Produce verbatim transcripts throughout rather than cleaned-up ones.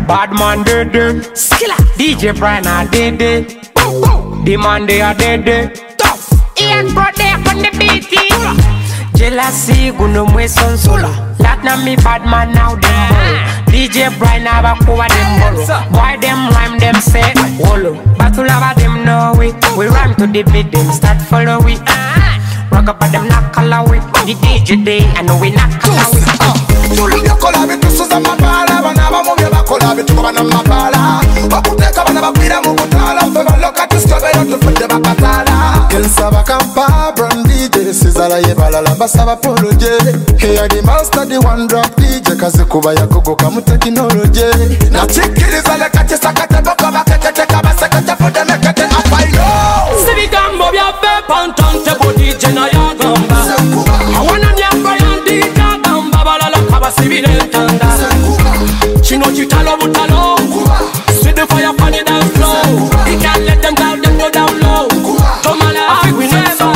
Bad man dead dead. Skilla. D J Brian a dead dead. The man they are dead dead. Tough. Ian brought there on the beat. Jealousy guno mwe sonsula. That na me bad man now them bolo. D J Brian have a cover them bolo. Boy them rhyme them say wolo. Battle over them know we. We rhyme to the beat them start follow we. Rock up at them knock call away. The D J day and we knock call away. Tuli yakola bitu suza mabala. Bana bamuye bakola bitu bana mabala. Bakuteka bana bakwira mukutala. Feba loka tuskobe yotu fende bakatala. Kensa bakampa brand D J. Sizala yebala lamba saba poloje. Hey the master the one drop D J. Kazi kuba yakogo kamu technology. Na chikiliza lekati sakate boka bakete kaba sakate for them ekete apayo. Sibi gambo bya be pantante body D J na ya gamba. Awana nyamba yandi ka gamba balala kaba sibire tanda. Chino chitalo butalo. See the fire on the dance floor. You can't let them down, them go down low. Tomala we never.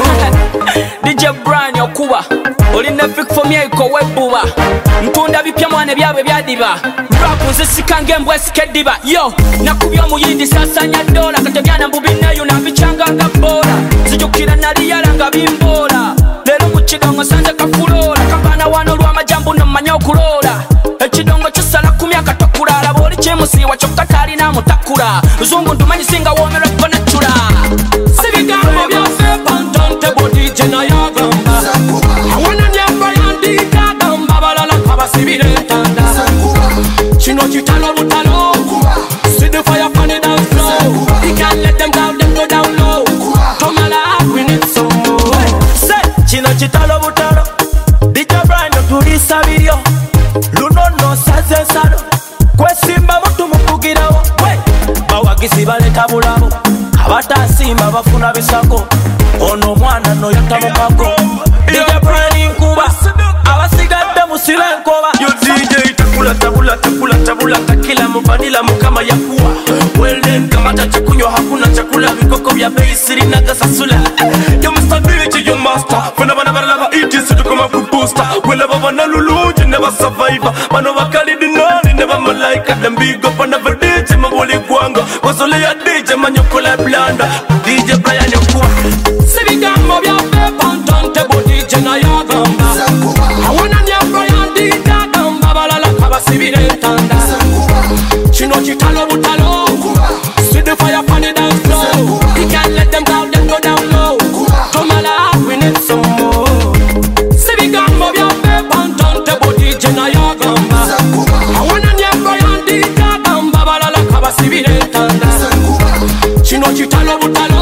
D J Brian yokuba. Oli nefik for me iko webuba. Ntunda bipya mwane byabe byadiba. Rap nzisika ngembwe skediba. Yo, nakubya muyindi sasa nya dola. Katebyana mbubina yo na bichanga ngabora. Zijukira nali yalanga bimbola. Lero muchidongo sanze kafulola. Kabana wano lwa majambu no manya okulola. Echidongo chisala kumyaka tokulala. Boli chemusi wachoka tali na mutakula. Zungu ntumanyi singa womera kona chula. Sibigambo bya fe pantante body D J na ya gamba. Awana nyamba yandi ka gamba balala kaba sibire tanda. Chino chitalo butalo. See the fire on the dance floor. You can't let them down, them go down low. Tomala we need some more. Say chino chitalo butalo. D J Brian tulisa video. Luno no saze salo. Kwesimba mutu mukugirawo. We bawagisi baleta bulabo. Abata simba bafuna bisako. Ono mwana no yatamukako. D J Brian nkuba. Abasigadde musile nkoba. Yo D J takula tabula takula tabula takila muvanila mukama yakuwa. Well then kama tachakunywa hakuna chakula vikoko vya bei siri na gasasula. Yo Mister D J yo master. Funa bana bana lava iti situ kama booster. Wela baba na lulu you never survivor. Mano wakali dinani never malaika. Them big up and never D J maboli kwanga. Wasole ya D J manyokola blanda. D J Brian yokuwa. Sibigambo bya fe pantante body D J na ya gamba. Awana nyamba yandi ka gamba balala kaba sibire tanda. Chino chitalo butalo. See the fire on the dance floor. You can't let them down, them go down low. Tomala we need some more. Sibigambo bya fe pantante body D J na ya gamba. Awana nyamba yandi ka gamba balala kaba sibire tanda. Chino chitalo butalo.